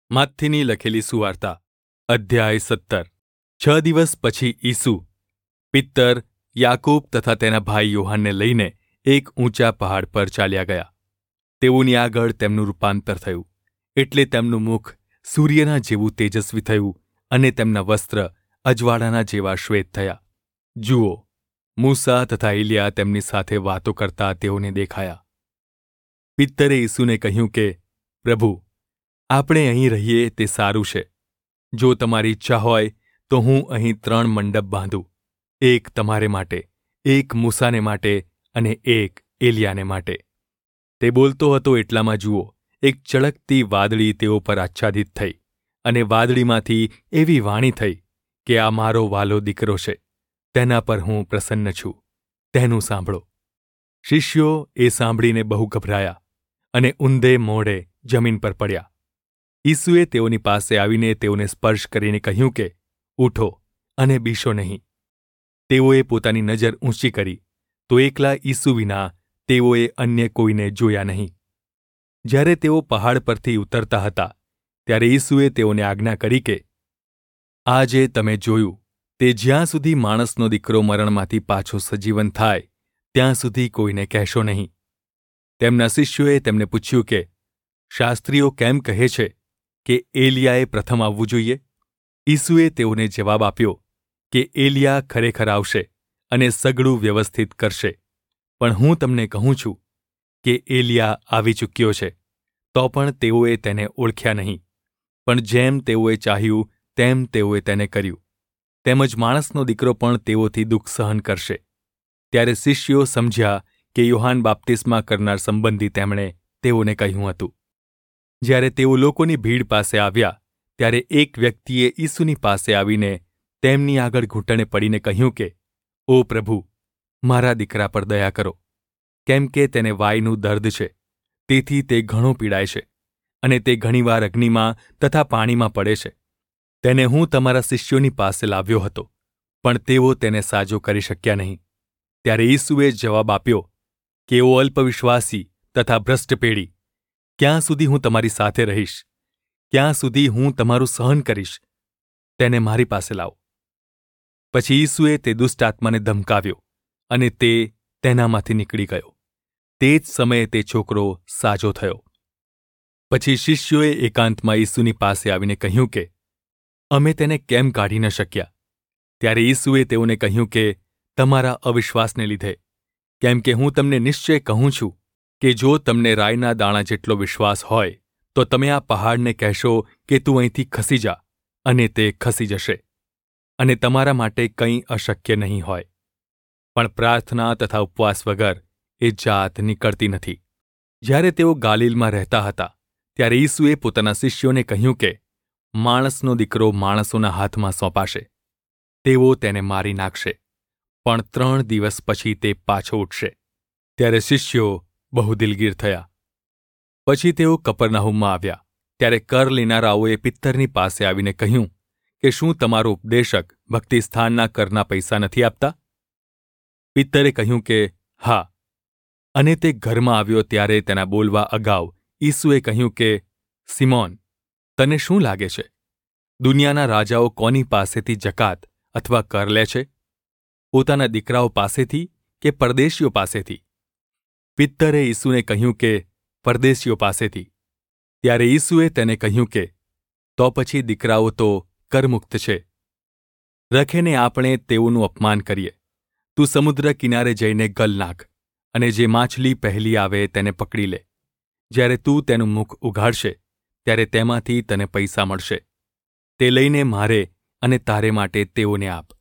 માથીની લખેલી સુવાર્તા અધ્યાય 17। 6 દિવસ પછી ઈસુ પિત્તર યાકૂબ તથા તેના ભાઈ યોહાનને લઈને એક ઊંચા પહાડ પર ચાલ્યા ગયા। તેઓની આગળ તેમનું રૂપાંતર થયું, એટલે તેમનું મુખ સૂર્યના જેવું તેજસ્વી થયું અને તેમના વસ્ત્ર અજવાળાના જેવા શ્વેત થયા। જુઓ, મૂસા તથા એલિયા તેમની સાથે વાતો કરતા તેઓને દેખાયા। પિત્તરે ઈસુને કહ્યું કે, પ્રભુ, આપણે અહીં રહીએ તે સારું છે। જો તમારી ઈચ્છા હોય તો હું અહીં 3 મંડપ બાંધું, એક તમારે માટે, એક મૂસાને માટે અને એક એલિયાને માટે। તે બોલતો હતો એટલામાં જુઓ, એક ચળકતી વાદળી તેઓ પર આચ્છાદિત થઈ અને વાદળીમાંથી એવી વાણી થઈ કે આ મારો વ્હાલો દીકરો છે, તેના પર હું પ્રસન્ન છું, તેનું સાંભળો। શિષ્યો એ સાંભળીને બહુ ગભરાયા અને ઊંધે મોઢે જમીન પર પડ્યા। ઈસુએ તેઓની પાસે આવીને તેઓને સ્પર્શ કરીને કહ્યું કે, ઉઠો અને બીશો નહીં। તેઓએ પોતાની નજર ઊંચી કરી તો એકલા ઈસુ વિના તેઓએ અન્ય કોઈને જોયા નહીં। જ્યારે તેઓ પહાડ પરથી ઉતરતા હતા ત્યારે ઈસુએ તેઓને આજ્ઞા કરી કે, આ જે તમે જોયું તે જ્યાં સુધી માણસનો દીકરો મરણમાંથી પાછો સજીવન થાય ત્યાં સુધી કોઈને કહેશો નહીં। તેમના શિષ્યોએ તેમને પૂછ્યું કે, શાસ્ત્રીઓ કેમ કહે છે કે એલિયાએ પ્રથમ આવવું જોઈએ? ઈસુએ તેઓને જવાબ આપ્યો કે એલિયા ખરેખર આવશે અને સઘળું વ્યવસ્થિત કરશે, પણ હું તમને કહું છું કે એલિયા આવી ચૂક્યો છે, તો પણ તેઓએ તેને ઓળખ્યા નહીં, પણ જેમ તેઓએ ચાહ્યું તેમ તેઓએ તેને કર્યું। તેમજ માણસનો દીકરો પણ તેઓથી દુઃખ સહન કરશે। ત્યારે શિષ્યો સમજ્યા કે યોહાન બાપ્તિસ્મા કરનાર સંબંધી તેમણે તેઓને કહ્યું હતું। જ્યારે તેઓ લોકોની ભીડ પાસે આવ્યા ત્યારે એક વ્યક્તિએ ઈસુની પાસે આવીને તેમની આગળ ઘૂંટણે પડીને કહ્યું કે, ઓ પ્રભુ, મારા દીકરા પર દયા કરો, કેમ કે તેને વાઈનું દર્દ છે, તેથી તે ઘણો પીડાય છે અને તે ઘણીવાર અગ્નિમાં તથા પાણીમાં પડે છે। તેને હું તમારા શિષ્યોની પાસે લાવ્યો હતો, પણ તેઓ તેને સાજો કરી શક્યા નહીં। ત્યારે ઈસુએ જવાબ આપ્યો કે, ઓ અલ્પવિશ્વાસી તથા ભ્રષ્ટ પેઢી, ક્યાં સુધી હું તમારી સાથે રહીશ? ક્યાં સુધી હું તમારું સહન કરીશ? તેને મારી પાસે લાવો। પછી ઈસુએ તે દુષ્ટ આત્માને ધમકાવ્યો અને તે તેનામાંથી નીકળી ગયો। તે જ સમયે તે છોકરો સાજો થયો। પછી શિષ્યોએ એકાંતમાં ઈસુની પાસે આવીને કહ્યું કે, અમે તેને કેમ કાઢી ન શક્યા? ત્યારે ઈસુએ તેઓને કહ્યું કે, તમારા અવિશ્વાસને લીધે, કેમ કે હું તમને નિશ્ચય કહું છું કે જો તમને રાઈના દાણા જેટલો વિશ્વાસ હોય તો તમે આ પહાડને કહેશો કે તું અહીંથી ખસી જા, અને તે ખસી જશે, અને તમારા માટે કંઈ અશક્ય નહીં હોય। પણ પ્રાર્થના તથા ઉપવાસ વગર એ જાત નીકળતી નથી। જ્યારે તેઓ ગાલિલમાં રહેતા હતા ત્યારે ઈસુએ પોતાના શિષ્યોને કહ્યું કે, માણસનો દીકરો માણસોના હાથમાં સોંપાશે, તેઓ તેને મારી નાખશે, પણ 3 દિવસ પછી તે પાછો ઉઠશે। ત્યારે શિષ્યો બહુ દિલગીર થયા। પછી તેઓ કપરનાહુમમાં આવ્યા ત્યારે કર લેનારાઓએ પિત્તરની પાસે આવીને કહ્યું કે, શું તમારો ઉપદેશક ભક્તિસ્થાનના કરના પૈસા નથી આપતા? પિત્તરે કહ્યું કે, હા। અને તે ઘરમાં આવ્યો ત્યારે તેના બોલવા અગાઉ ઈસુએ કહ્યું કે, સિમોન, તને શું લાગે છે? દુનિયાના રાજાઓ કોની પાસેથી જકાત અથવા કર લે છે? પોતાના દીકરાઓ પાસેથી કે પરદેશીઓ પાસેથી? પિત્તરે ઈસુને કહ્યું કે, પરદેશીઓ પાસેથી। ત્યારે ઈસુએ તેને કહ્યું કે, તો પછી દીકરાઓ તો કરમુક્ત છે, રખેને આપણે તેઓનું અપમાન કરીએ। તું સમુદ્ર કિનારે જઈને ગલ નાખ, અને જે માછલી પહેલી આવે તેને પકડી લે। જ્યારે તું તેનું મુખ ઉઘાડશે ત્યારે તેમાંથી તને પૈસા મળશે। તે લઈને મારે અને તારે માટે તેઓને આપ।